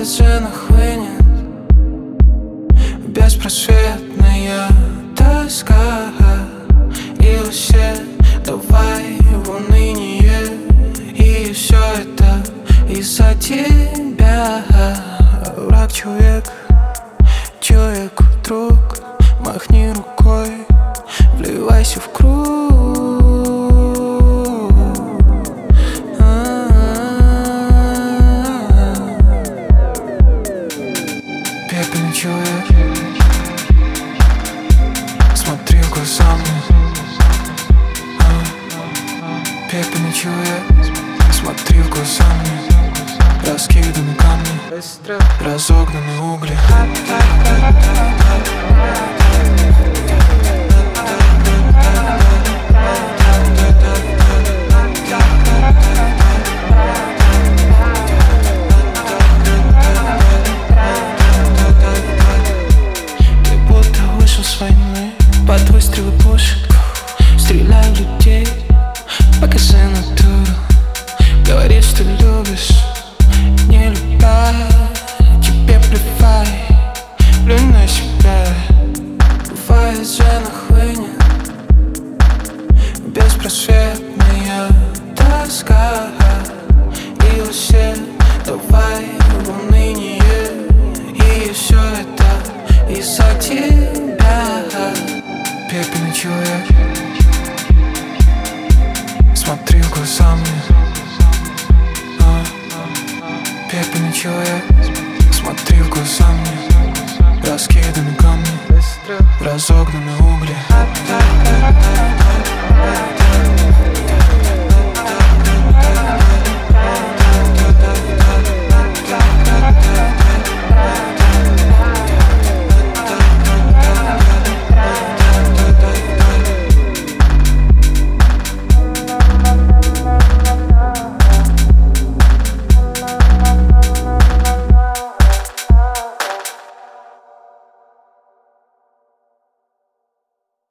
Бывает же нахлынет беспросветная тоска, и все давай в уныние. И все это из-за тебя. Враг человек, человеку друг. Махни рукой, вливайся в круг. Пепельный человек, смотри в глаза мне. Пепельный человек, смотри в глаза мне. Раскиданы камни, разогнаны угли. Ты будто вышел с войны под выстрелы пушек, стреляй в людей, покажи натуру. Говори, что любишь, не любя, тебе плевай, плюнь на себя. Бывает же нахлынет беспросветная тоска, и все давай в уныние. И все это из-за тебя. Пепельный человек, смотри в глаза мне. Пепельный человек, смотри в глаза мне. Раскиданы камни, разогнаны угли.